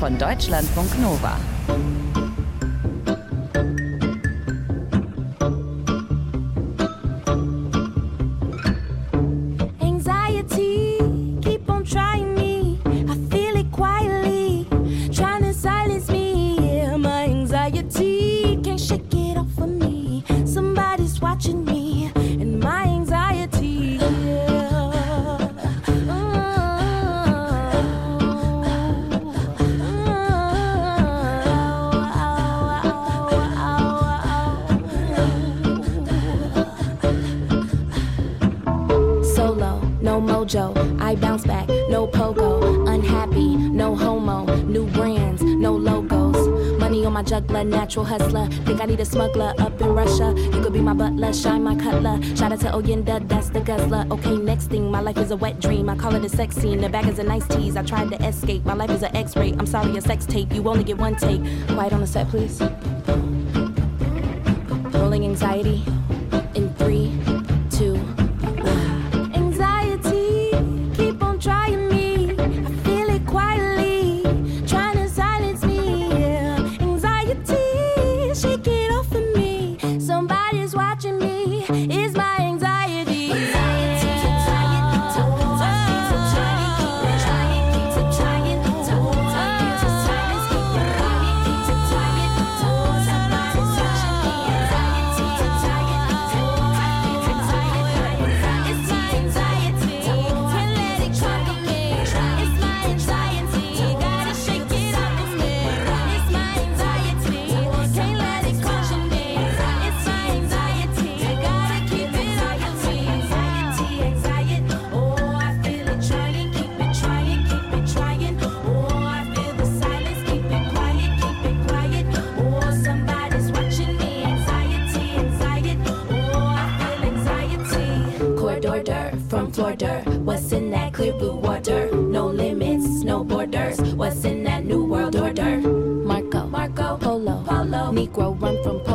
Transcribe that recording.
von Deutschlandfunk Nova. I bounce back, no pogo, unhappy, no homo, new brands, no logos, money on my juggler, natural hustler, think I need a smuggler up in Russia, you could be my butler, shine my cutler, shout out to Oyenda, that's the guzzler, okay next thing, my life is a wet dream, I call it a sex scene, the bag is a nice tease, I tried to escape, my life is an x-ray, I'm sorry a sex tape, you only get one take, quiet on the set please, rolling anxiety, in 3, 2, what's in that clear blue water? No limits, no borders. What's in that new world order? Marco, Polo, Negro run from